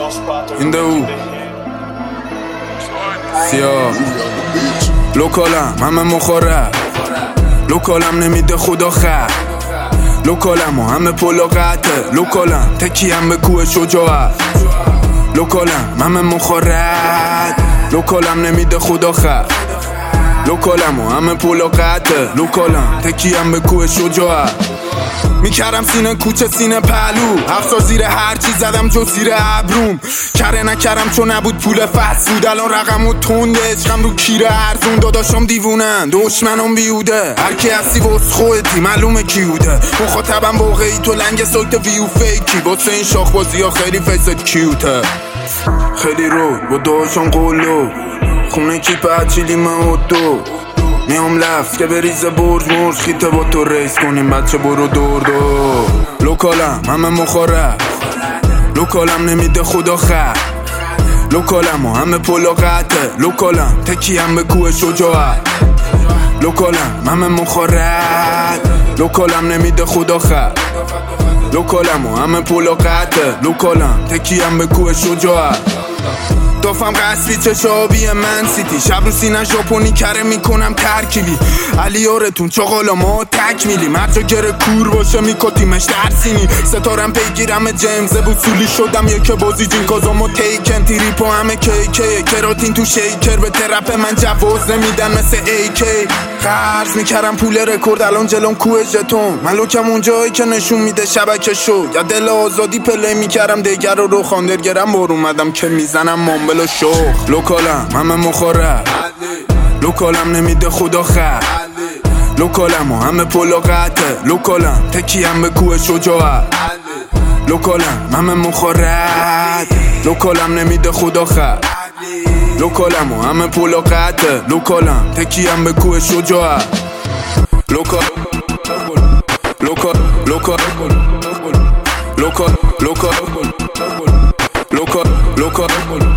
این دو سیاه لوکالم همه مخورب لوکالم نمیده خدا خیر لوکالم و همه پلو قطعه لوکالم تکیم به کوه شجاعت لوکالم همه مخورب لوکالم نمیده خدا خیر لوکالم و همه پلو قطعه لوکالم تکیم به کوه شجاعت میکردم سینه کوچه سینه پهلو افسار زیر هر چی زدم جو زیر ابروم کره نکردم چون نبود پول فصل بود الان رقم و تنده عشقم رو کیره ارزون داداشم دیوونن دشمنم بیوده هرکی هستی واسه خودتی معلومه کیوده مخاطبم واقعی تو لنگ سایت ویو فیکی واسه این شاخ بازی ها خیلی فیست کیوته خیلی رو با داشتم قولو خونه کی پچیلی من و دو میام لفت که بریزه برج مرج خیته با تو ریس کنیم بچه برو دور دور لوکالم همه مخورب لوکالم نمیده خدا خیر لوکالم و همه پلو قطعه لوکالم تکیم به کوه شجاعت لوکالم همه مخورب لوکالم نمیده خدا خیر لوکالم و همه پلو قطعه لوکالم تکیم به کوه شجاعت دافم قصری چشابی من سیتی شب رو سینه ژاپنی کره میکنم ترکیبی علیارتون چاقالا ما تکمیلی مرجا گره کور باشه میکاتیمش درسینی ستارم پیگیرم جیمز بوسولی شدم یک بازی جین کازامو تیکن تیری پا همه کیکه کراتین تو شیکر به ترپ من جواز نمیدن مثل ایکی قرض میکردم پول رکورد الان جلوم کوه ژتون من لوکم اونجایی که نشون میده شبکه شو یا دل آزادی پلی میکردم دیگر رو خاندرگرم بار اومدم که میزنم مامبل و شوخ لوکالم همه مخورب لوکالم نمیده خدا خیر لوکالم و همه پلو قطعه لوکالم تکیم به کوه شجاعت لوکالم همه مخورب لوکالم نمیده خدا خیر لوکالم و همه پلو قطعه لوکالم تکیم به کوه شجاعت لوکال لوکال لوکال لوکال لوکال لوکال لوکال